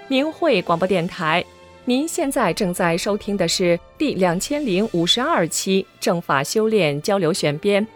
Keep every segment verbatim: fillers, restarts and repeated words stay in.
明慧广播电台。您现在正在收听的是第两千零五十二期正法修炼交流选编。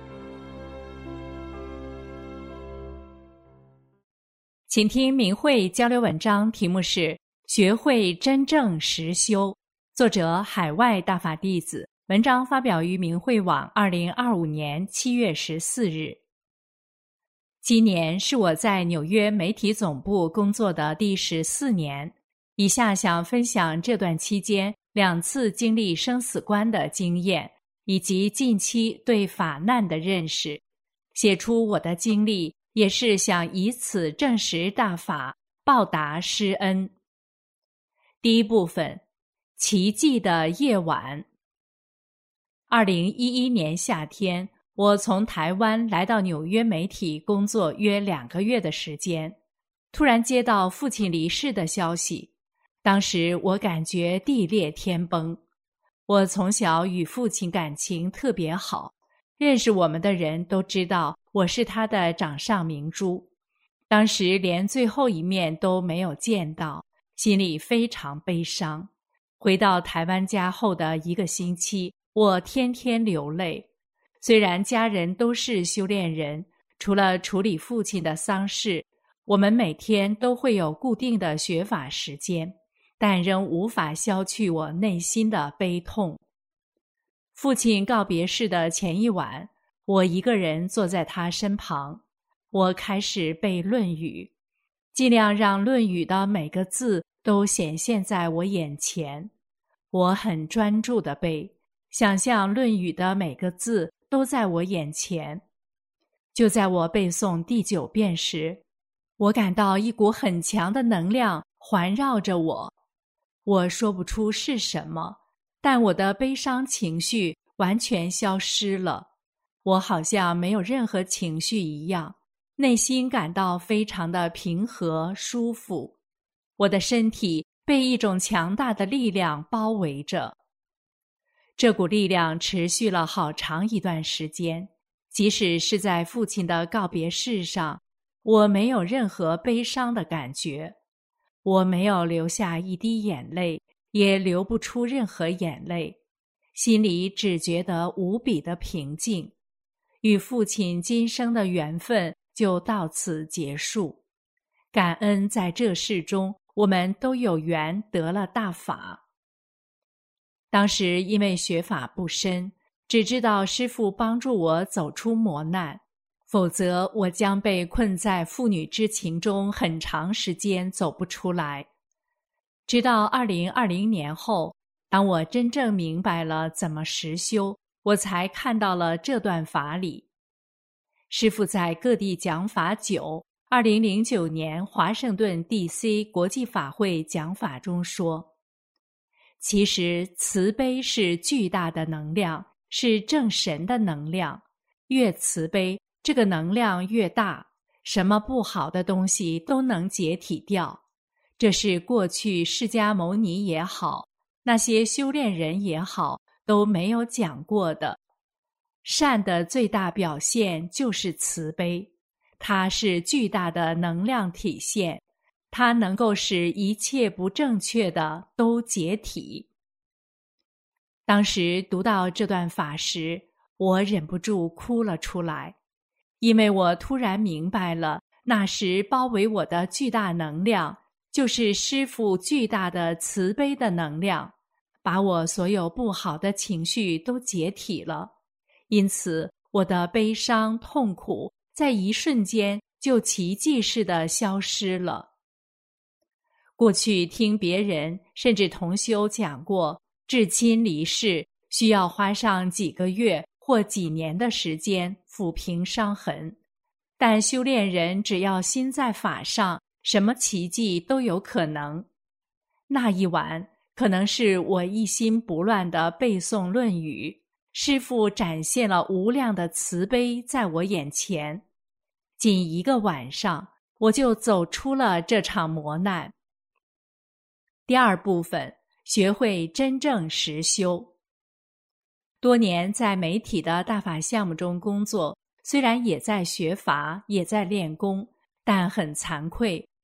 请听明慧交流文章，题目是学会真正实修，作者海外大法弟子，文章发表于明慧网二零二五年七月十四日。今年是我在纽约媒体总部工作的第十四年，以下想分享这段期间两次经历生死关的经验，以及近期对法难的认识，写出我的经历，也是想以此证实大法，报答师恩。第一部分，奇迹的夜晚。二零一一年夏天，我从台湾来到纽约媒体工作约两个月的时间，突然接到父亲离世的消息。当时我感觉地裂天崩。我从小与父亲感情特别好，认识我们的人都知道我是他的掌上明珠。当时连最后一面都没有见到，心里非常悲伤。回到台湾家后的一个星期，我天天流泪。虽然家人都是修炼人，除了处理父亲的丧事，我们每天都会有固定的学法时间，但仍无法消去我内心的悲痛。父亲告别式的前一晚，我一个人坐在他身旁，我开始背《论语》，尽量让《论语》的每个字都显现在我眼前。我很专注地背，想象《论语》的每个字都在我眼前。就在我背诵第九遍时，我感到一股很强的能量环绕着我。我说不出是什么，但我的悲伤情绪完全消失了。我好像没有任何情绪一样，内心感到非常的平和舒服。我的身体被一种强大的力量包围着。这股力量持续了好长一段时间，即使是在父亲的告别式上，我没有任何悲伤的感觉。我没有流下一滴眼泪，也流不出任何眼泪，心里只觉得无比的平静。与父亲今生的缘分就到此结束。感恩在这世中，我们都有缘得了大法。当时因为学法不深，只知道师父帮助我走出磨难，否则我将被困在父女之情中很长时间走不出来。直到二零二零年后，当我真正明白了怎么实修，我才看到了这段法理。师父在各地讲法久，二零零九年华盛顿 D C 国际法会讲法中说，其实慈悲是巨大的能量，是正神的能量，越慈悲，这个能量越大，什么不好的东西都能解体掉。这是过去释迦牟尼也好，那些修炼人也好，都没有讲过的。善的最大表现就是慈悲，它是巨大的能量体现，它能够使一切不正确的都解体。当时读到这段法时，我忍不住哭了出来，因为我突然明白了，那时包围我的巨大能量，就是师父巨大的慈悲的能量，把我所有不好的情绪都解体了。因此，我的悲伤痛苦在一瞬间就奇迹似的消失了。过去听别人甚至同修讲过，至亲离世需要花上几个月或几年的时间抚平伤痕，但修炼人只要心在法上，什么奇迹都有可能。那一晚，可能是我一心不乱地背诵《论语》，师父展现了无量的慈悲在我眼前。仅一个晚上，我就走出了这场磨难。第二部分，学会真正实修。多年在媒体的大法项目中工作，虽然也在学法，也在练功，但很惭愧，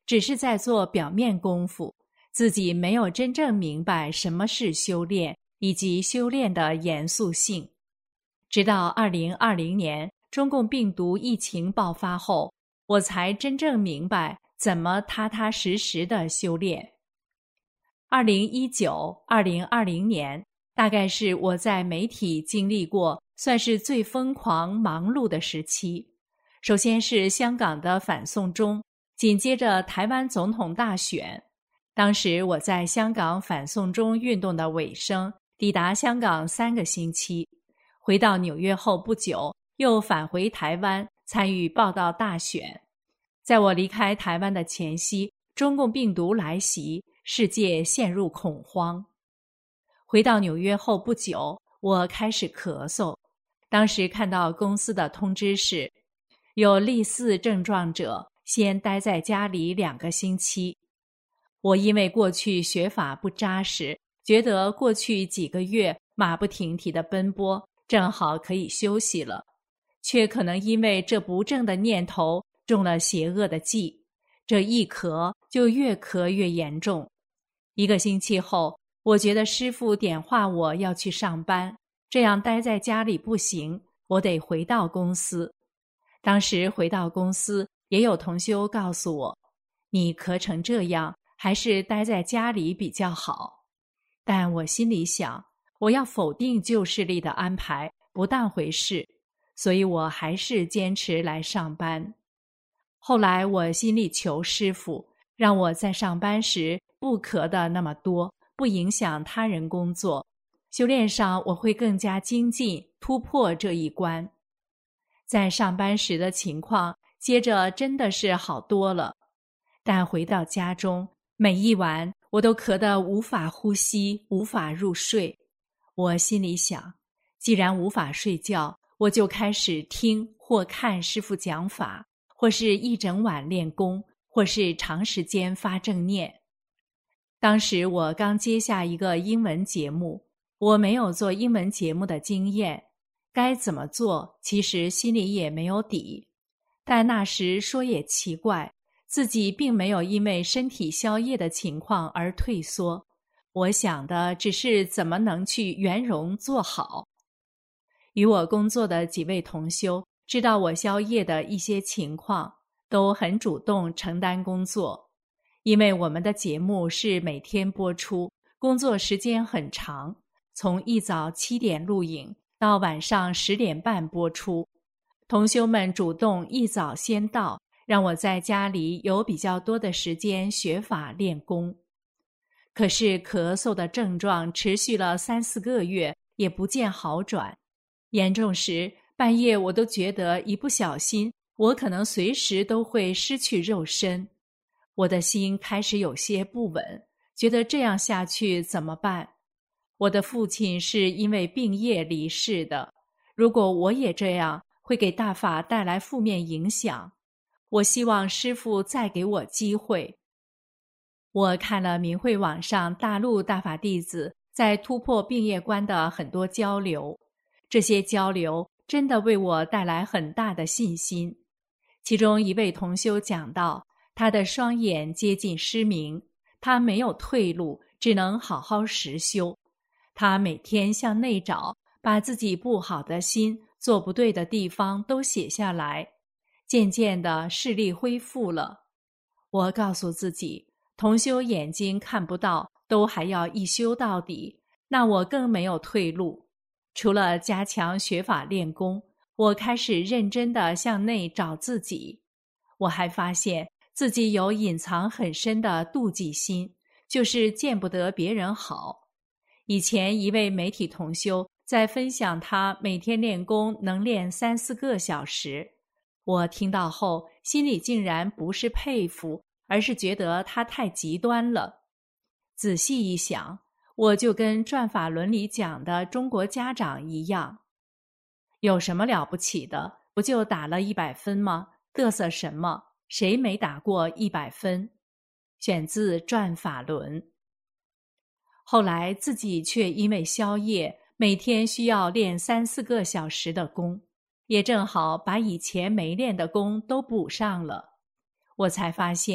只是在做表面功夫，自己没有真正明白什么是修炼，以及修炼的严肃性。直到二零二零年中共病毒疫情爆发后，我才真正明白怎么踏踏实实的修炼。二零一九、二零二零年大概是我在媒体经历过算是最疯狂忙碌的时期。首先是香港的反送中，紧接着台湾总统大选。当时我在香港反送中运动的尾声，抵达香港三个星期，回到纽约后不久，又返回台湾参与报道大选。在我离开台湾的前夕，中共病毒来袭，世界陷入恐慌。回到纽约后不久，我开始咳嗽。当时看到公司的通知是，有类似症状者先待在家里两个星期。我因为过去学法不扎实，觉得过去几个月马不停蹄的奔波，正好可以休息了，却可能因为这不正的念头中了邪恶的计，这一咳就越咳越严重。一个星期后，我觉得师父点化我要去上班，这样待在家里不行，我得回到公司。当时回到公司，也有同修告诉我，你咳成这样，还是待在家里比较好。但我心里想，我要否定旧势力的安排，不当回事，所以我还是坚持来上班。后来我心里求师父，让我在上班时不咳的那么多，不影响他人工作，修炼上我会更加精进，突破这一关。在上班时的情况接着真的是好多了，但回到家中，每一晚我都咳得无法呼吸，无法入睡。我心里想，既然无法睡觉，我就开始听或看师父讲法，或是一整晚练功，或是长时间发正念。当时我刚接下一个英文节目，我没有做英文节目的经验，该怎么做其实心里也没有底。但那时说也奇怪，自己并没有因为身体消业的情况而退缩，我想的只是怎么能去圆融做好。与我工作的几位同修知道我消业的一些情况，都很主动承担工作。因为我们的节目是每天播出，工作时间很长，从一早七点录影到晚上十点半播出。同修们主动一早先到，让我在家里有比较多的时间学法练功。可是咳嗽的症状持续了三四个月，也不见好转。严重时，半夜我都觉得一不小心，我可能随时都会失去肉身。我的心开始有些不稳，觉得这样下去怎么办？我的父亲是因为病业离世的，如果我也这样，会给大法带来负面影响。我希望师父再给我机会。我看了明慧网上大陆大法弟子在突破病业关的很多交流，这些交流真的为我带来很大的信心。其中一位同修讲到，他的双眼接近失明，他没有退路，只能好好实修。他每天向内找，把自己不好的心、做不对的地方都写下来。渐渐的视力恢复了。我告诉自己，同修眼睛看不到，都还要一修到底，那我更没有退路。除了加强学法练功，我开始认真地向内找自己。我还发现自己有隐藏很深的妒忌心，就是见不得别人好。以前一位媒体同修在分享他每天练功能练三四个小时，我听到后心里竟然不是佩服，而是觉得他太极端了。仔细一想，我就跟转法轮里讲的中国家长一样，有什么了不起的？不就打了一百分吗？嘚瑟什么？谁没打过一百分？选自转法轮。后来自己却因为消业，每天需要练三四个小时的功，也正好把以前没练的功都补上了。我才发现，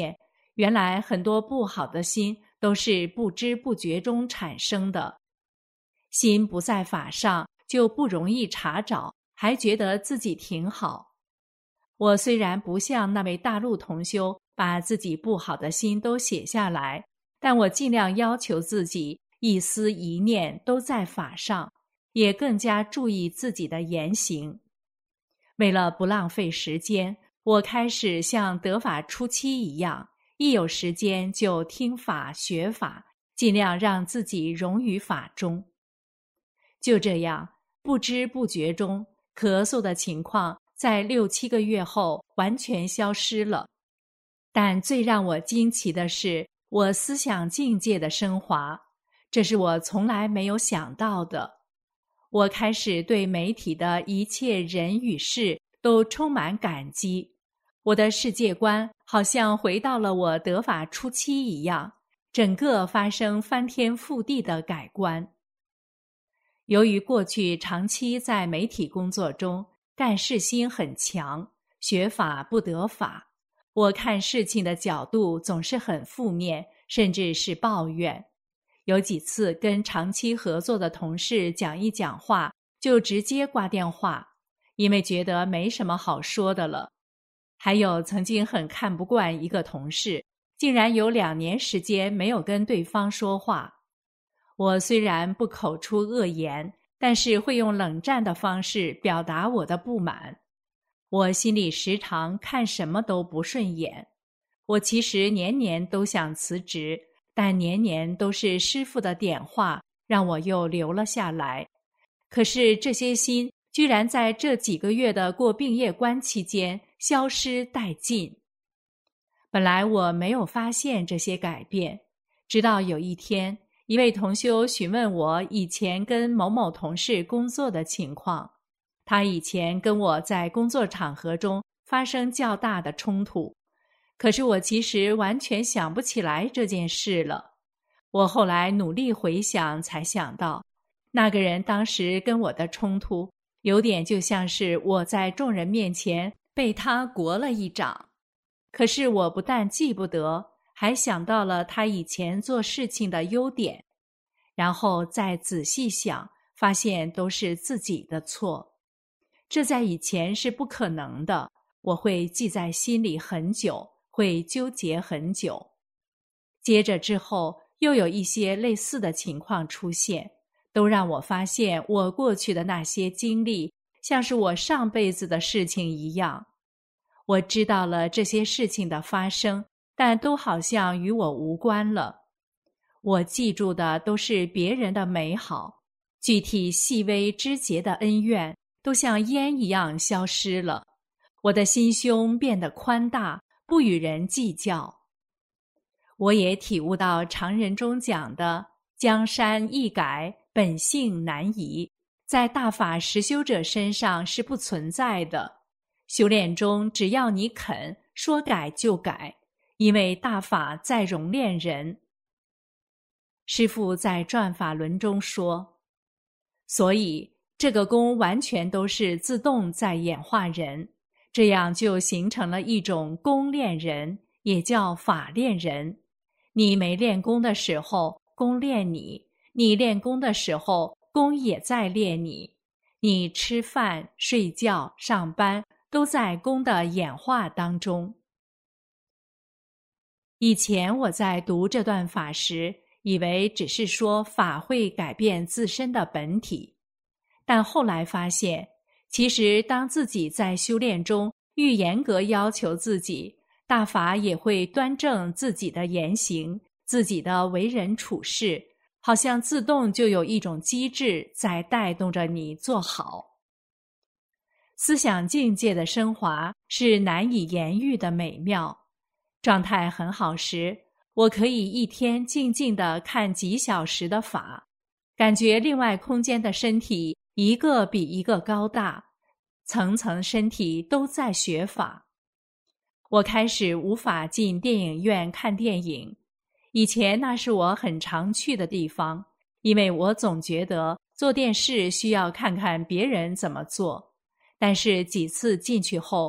原来很多不好的心都是不知不觉中产生的。心不在法上，就不容易查找，还觉得自己挺好。我虽然不像那位大陆同修把自己不好的心都写下来，但我尽量要求自己一思一念都在法上，也更加注意自己的言行。为了不浪费时间，我开始像得法初期一样，一有时间就听法学法，尽量让自己融于法中。就这样，不知不觉中，咳嗽的情况在六七个月后完全消失了。但最让我惊奇的是，我思想境界的升华，这是我从来没有想到的。我开始对媒体的一切人与事都充满感激，我的世界观好像回到了我得法初期一样，整个发生翻天覆地的改观。由于过去长期在媒体工作中，干事心很强，学法不得法，我看事情的角度总是很负面，甚至是抱怨。有几次跟长期合作的同事讲一讲话，就直接挂电话，因为觉得没什么好说的了。还有曾经很看不惯一个同事，竟然有两年时间没有跟对方说话。我虽然不口出恶言，但是会用冷战的方式表达我的不满。我心里时常看什么都不顺眼。我其实年年都想辞职，但年年都是师父的点化，让我又留了下来。可是这些心居然在这几个月的过病业关期间消失殆尽。本来我没有发现这些改变，直到有一天，一位同修询问我以前跟某某同事工作的情况。他以前跟我在工作场合中发生较大的冲突，可是我其实完全想不起来这件事了。我后来努力回想，才想到，那个人当时跟我的冲突，有点就像是我在众人面前被他掴了一掌。可是我不但记不得，还想到了他以前做事情的优点，然后再仔细想，发现都是自己的错。这在以前是不可能的，我会记在心里很久，会纠结很久。接着之后，又有一些类似的情况出现，都让我发现我过去的那些经历，像是我上辈子的事情一样。我知道了这些事情的发生，但都好像与我无关了。我记住的都是别人的美好，具体细微枝节的恩怨都像烟一样消失了。我的心胸变得宽大，不与人计较。我也体悟到常人中讲的江山易改，本性难移，在大法实修者身上是不存在的。修炼中只要你肯，说改就改，因为大法在容炼人。师父在转法轮中说，所以这个功完全都是自动在演化人，这样就形成了一种功练人，也叫法练人。你没练功的时候，功练你；你练功的时候，功也在练你。你吃饭、睡觉、上班，都在功的演化当中。以前我在读这段法时，以为只是说法会改变自身的本体，但后来发现，其实当自己在修炼中愈严格要求自己，大法也会端正自己的言行，自己的为人处事，好像自动就有一种机制在带动着你做好。思想境界的升华是难以言喻的美妙。状态很好时，我可以一天静静地看几小时的法，感觉另外空间的身体一个比一个高大，层层身体都在学法。我开始无法进电影院看电影，以前那是我很常去的地方，因为我总觉得做电视需要看看别人怎么做。但是几次进去后，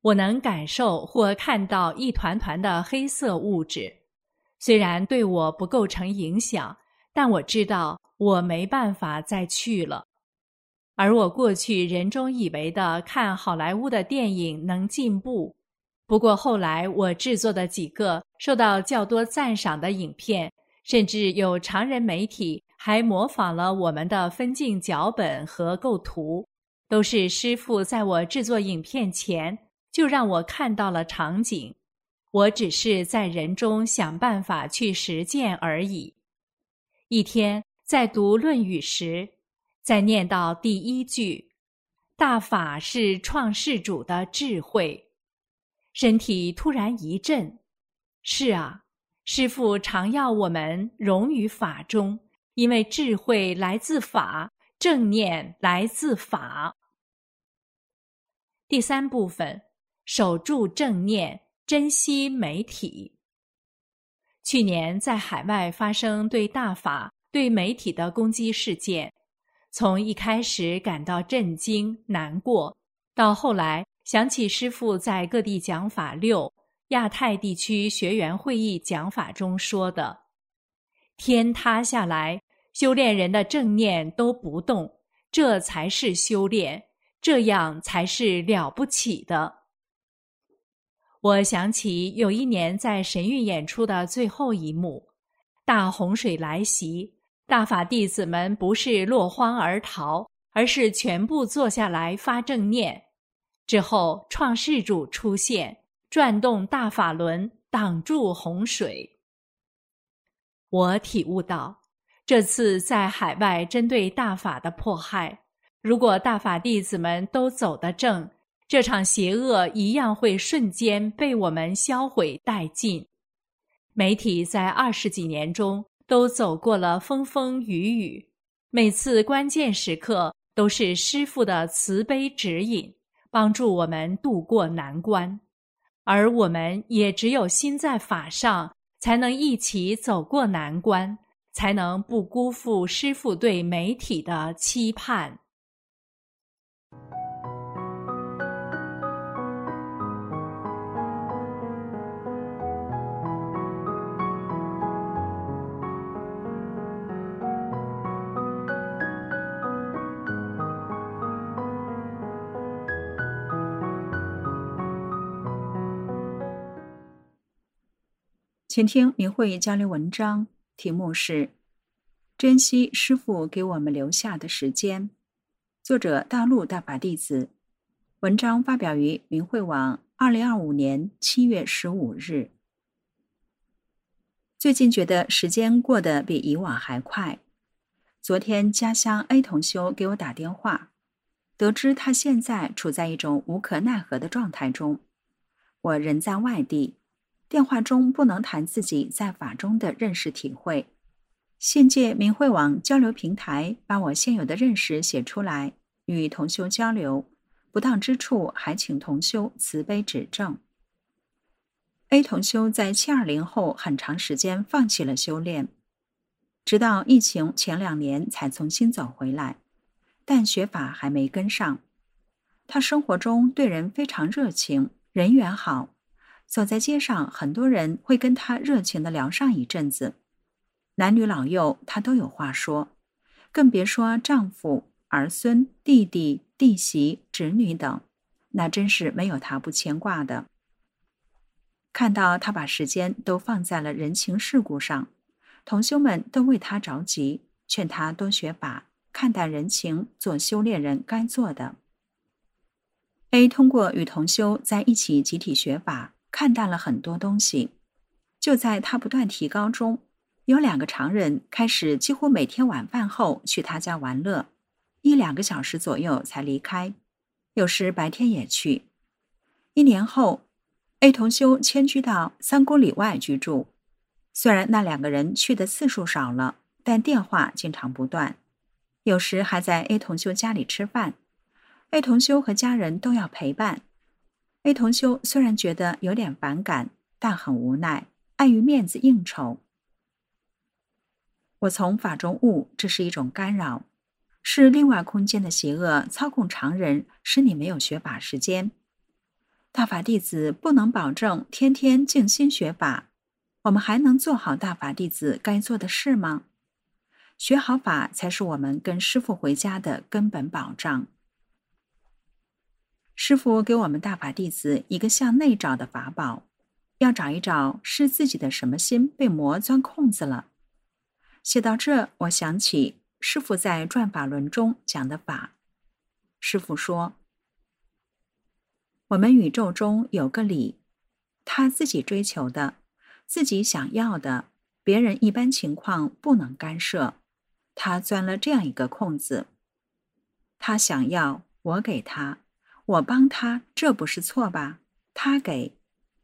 我能感受或看到一团团的黑色物质，虽然对我不构成影响，但我知道我没办法再去了。而我过去人中以为的看好莱坞的电影能进步，不过后来我制作的几个受到较多赞赏的影片，甚至有常人媒体还模仿了我们的分镜脚本和构图，都是师父在我制作影片前就让我看到了场景，我只是在人中想办法去实践而已。一天在读《论语》时，在念到第一句“大法是创世主的智慧”，身体突然一震。是啊，师父常要我们融于法中，因为智慧来自法，正念来自法。第三部分，守住正念，珍惜媒体。去年在海外发生对大法、对媒体的攻击事件，从一开始感到震惊、难过，到后来想起师父在各地讲法六亚太地区学员会议讲法中说的：天塌下来，修炼人的正念都不动，这才是修炼，这样才是了不起的。我想起有一年在神韵演出的最后一幕，大洪水来袭，大法弟子们不是落荒而逃，而是全部坐下来发正念。之后创世主出现，转动大法轮，挡住洪水。我体悟到，这次在海外针对大法的迫害，如果大法弟子们都走得正，这场邪恶一样会瞬间被我们销毁殆尽。媒体在二十几年中都走过了风风雨雨，每次关键时刻都是师父的慈悲指引，帮助我们渡过难关。而我们也只有心在法上，才能一起走过难关，才能不辜负师父对媒体的期盼。 请听明慧交流文章，题目是珍惜师父给我们留下的时间，作者大陆大法弟子，文章发表于明慧网二零二五年七月十五日。最近觉得时间过得比以往还快。昨天家乡 A 同修给我打电话，得知他现在处在一种无可奈何的状态中。我人在外地，电话中不能谈自己在法中的认识体会，现借明慧网交流平台把我现有的认识写出来，与同修交流，不当之处还请同修慈悲指正。A 同修在七二零后很长时间放弃了修炼，直到疫情前两年才重新走回来，但学法还没跟上。他生活中对人非常热情，人缘好，走在街上很多人会跟他热情地聊上一阵子，男女老幼他都有话说，更别说丈夫、儿孙、弟弟、弟媳、侄女等，那真是没有他不牵挂的。看到他把时间都放在了人情世故上，同修们都为他着急，劝他多学法，看淡人情，做修炼人该做的。A 通过与同修在一起集体学法，看淡了很多东西。就在他不断提高中，有两个常人开始几乎每天晚饭后去他家玩乐，一两个小时左右才离开，有时白天也去。一年后 A 同修迁居到三公里外居住，虽然那两个人去的次数少了，但电话经常不断，有时还在 A 同修家里吃饭。A 同修和家人都要陪伴。A 同修虽然觉得有点反感，但很无奈，碍于面子应酬。我从法中悟，这是一种干扰，是另外空间的邪恶操控常人，使你没有学法时间。 大法弟子不能保证天天静心学法，我们还能做好大法弟子该做的事吗？学好法才是我们跟师父回家的根本保障。师父给我们大法弟子一个向内找的法宝，要找一找是自己的什么心被魔钻空子了。写到这，我想起师父在转法轮中讲的法。师父说，我们宇宙中有个理，他自己追求的，自己想要的，别人一般情况不能干涉。他钻了这样一个空子，他想要，我给他，我帮他，这不是错吧？他给。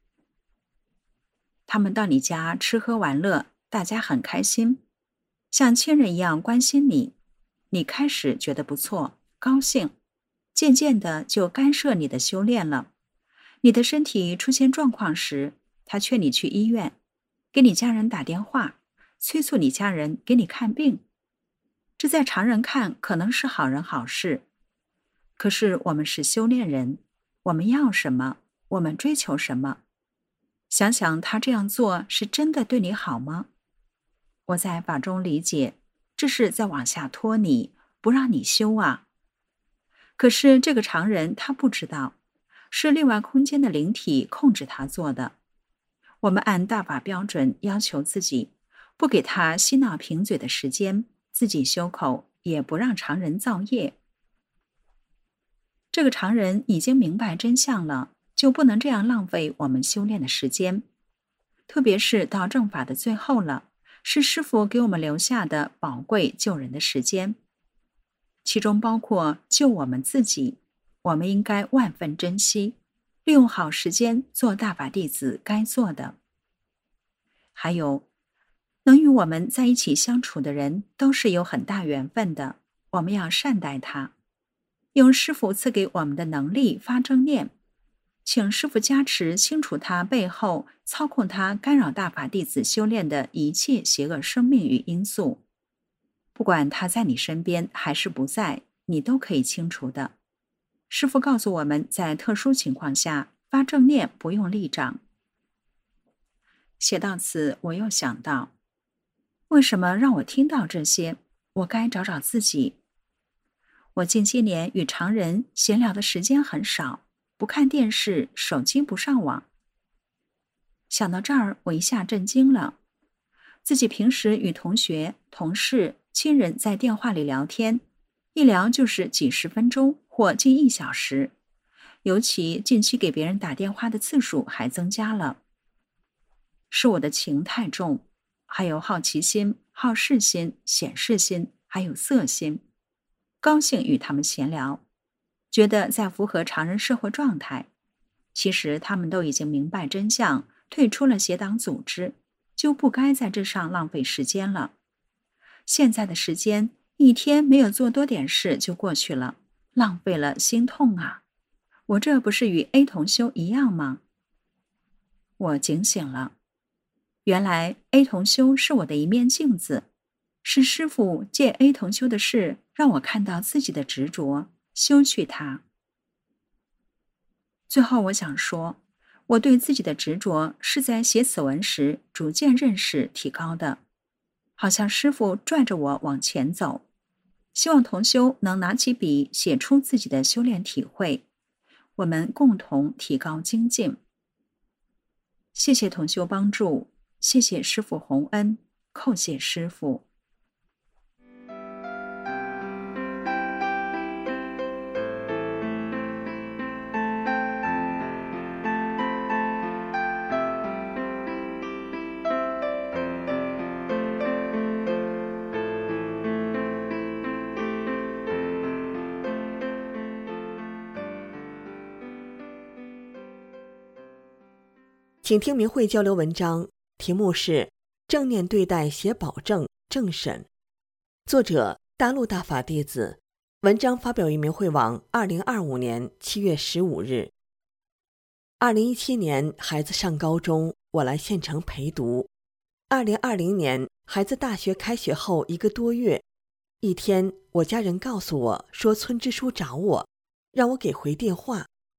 他们到你家吃喝玩乐，大家很开心，像亲人一样关心你，你开始觉得不错，高兴，渐渐的就干涉你的修炼了。你的身体出现状况时，他劝你去医院，给你家人打电话，催促你家人给你看病。这在常人看可能是好人好事，可是我们是修炼人，我们要什么，我们追求什么？想想他这样做是真的对你好吗？我在法中理解，这是在往下拖你，不让你修啊。可是这个常人他不知道，是另外空间的灵体控制他做的。我们按大法标准要求自己，不给他嬉闹贫嘴的时间，自己修口，也不让常人造业。这个常人已经明白真相了，就不能这样浪费我们修炼的时间。特别是到正法的最后了，是师父给我们留下的宝贵救人的时间，其中包括救我们自己，我们应该万分珍惜，利用好时间做大法弟子该做的。还有，能与我们在一起相处的人都是有很大缘分的，我们要善待他，用师父赐给我们的能力发正念，请师父加持清除他背后操控他干扰大法弟子修炼的一切邪恶生命与因素。不管他在你身边还是不在，你都可以清除的。师父告诉我们，在特殊情况下发正念不用立掌。写到此，我又想到，为什么让我听到这些？我该找找自己。我近些年与常人闲聊的时间很少，不看电视，手机不上网。想到这儿，我一下震惊了。自己平时与同学、同事、亲人在电话里聊天，一聊就是几十分钟或近一小时，尤其近期给别人打电话的次数还增加了。是我的情太重，还有好奇心、好事心、显示心，还有色心。高兴与他们闲聊，觉得在符合常人社会状态。其实他们都已经明白真相，退出了邪党组织，就不该在这上浪费时间了。现在的时间，一天没有做多点事就过去了，浪费了，心痛啊！我这不是与 A 同修一样吗？我警醒了，原来 A 同修是我的一面镜子，是师父借 A 同修的事让我看到自己的执着，修去它。最后我想说，我对自己的执着是在写此文时逐渐认识提高的，好像师父拽着我往前走，希望同修能拿起笔写出自己的修炼体会，我们共同提高精进。谢谢同修帮助，谢谢师父洪恩，叩谢师父。 请听明慧交流文章，题目是正念对待邪保证正审，作者大陆大法弟子，文章发表于明慧网二零二五年七月十五日。二零一七年孩子上高中，我来县城陪读。二零二零年孩子大学开学后一个多月，一天我家人告诉我说村支书找我，让我给回电话，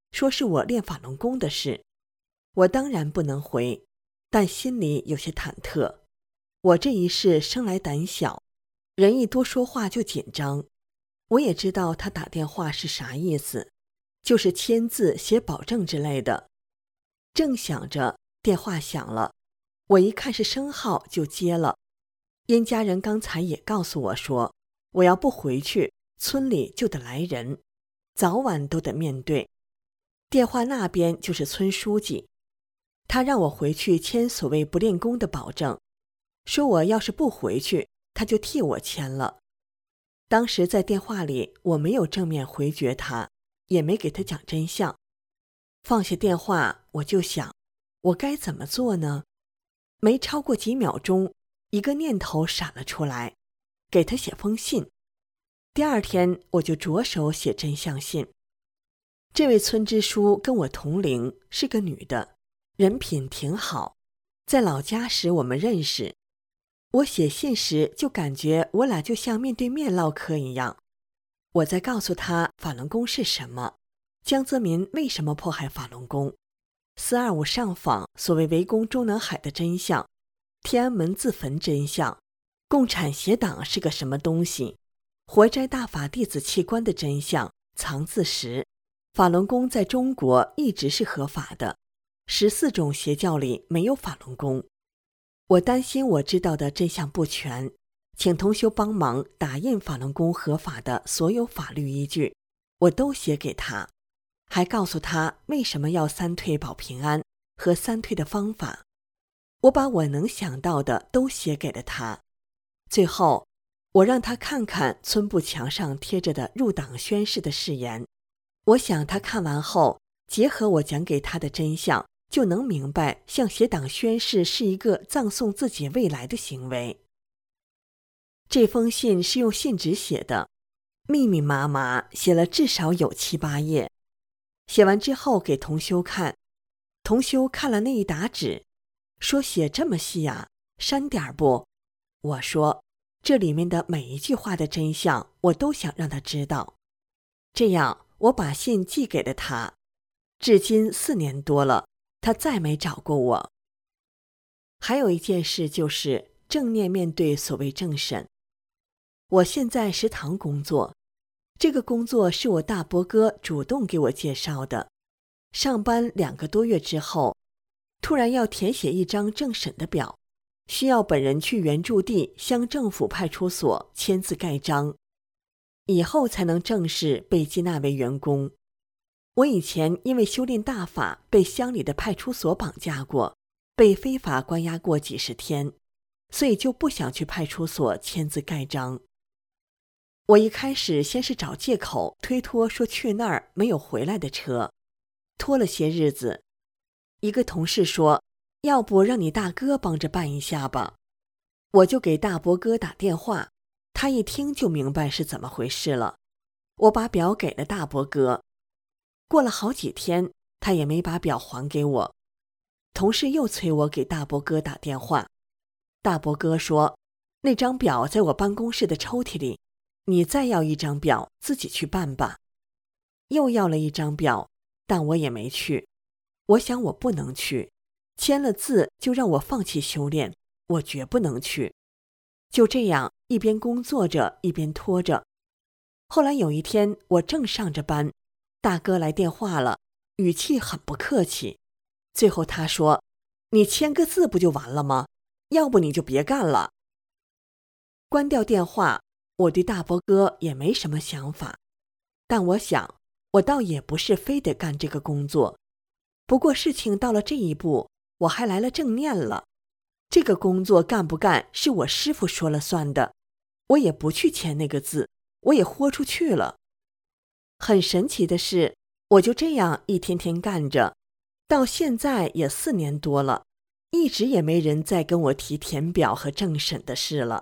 说是我练法轮功的事。我当然不能回，但心里有些忐忑。我这一世生来胆小，人一多说话就紧张。我也知道他打电话是啥意思，就是签字写保证之类的。正想着，电话响了，我一看是生号就接了。因家人刚才也告诉我说，我要不回去，村里就得来人，早晚都得面对。电话那边就是村书记，他让我回去签所谓不练功的保证，说我要是不回去，他就替我签了。当时在电话里，我没有正面回绝他，也没给他讲真相。放下电话，我就想，我该怎么做呢？没超过几秒钟，一个念头闪了出来，给他写封信。第二天我就着手写真相信。这位村支书跟我同龄，是个女的，人品挺好，在老家时我们认识。我写信时就感觉我俩就像面对面唠嗑一样。我在告诉他法轮功是什么，江泽民为什么迫害法轮功，四二五上访所谓围攻中南海的真相，天安门自焚真相，共产协党是个什么东西，活摘大法弟子器官的真相，藏字石，法轮功在中国一直是合法的，十四种邪教里没有法轮功。我担心我知道的真相不全，请同修帮忙打印法轮功合法的所有法律依据，我都写给他，还告诉他为什么要三退保平安和三退的方法。我把我能想到的都写给了他。最后我让他看看村部墙上贴着的入党宣誓的誓言，我想他看完后，结合我讲给他的真相，就能明白向邪党宣誓是一个葬送自己未来的行为。这封信是用信纸写的，密密麻麻写了至少有七八页。写完之后给同修看，同修看了那一沓纸，说写这么细啊，删点不？我说这里面的每一句话的真相我都想让他知道。这样我把信寄给了他，至今四年多了，他再没找过我。还有一件事就是正念面对所谓政审。我现在食堂工作，这个工作是我大伯哥主动给我介绍的。上班两个多月之后，突然要填写一张政审的表，需要本人去原驻地乡政府派出所签字盖章，以后才能正式被接纳为员工。我以前因为修炼大法被乡里的派出所绑架过，被非法关押过几十天，所以就不想去派出所签字盖章。我一开始先是找借口推脱说去那儿没有回来的车，拖了些日子。一个同事说，要不让你大哥帮着办一下吧。我就给大伯哥打电话，他一听就明白是怎么回事了。我把表给了大伯哥，过了好几天，他也没把表还给我。同事又催我给大伯哥打电话，大伯哥说，那张表在我办公室的抽屉里，你再要一张表自己去办吧。又要了一张表，但我也没去。我想我不能去，签了字就让我放弃修炼，我绝不能去。就这样一边工作着一边拖着。后来有一天我正上着班，大哥来电话了，语气很不客气。最后他说，你签个字不就完了吗？要不你就别干了。关掉电话，我对大伯哥也没什么想法，但我想我倒也不是非得干这个工作。不过事情到了这一步，我还来了正念了。这个工作干不干是我师父说了算的，我也不去签那个字，我也豁出去了。很神奇的是，我就这样一天天干着，到现在也四年多了，一直也没人再跟我提填表和政审的事了。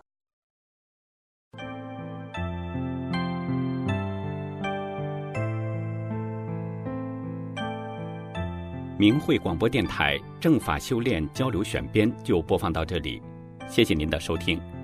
明慧广播电台正法修炼交流选编就播放到这里，谢谢您的收听。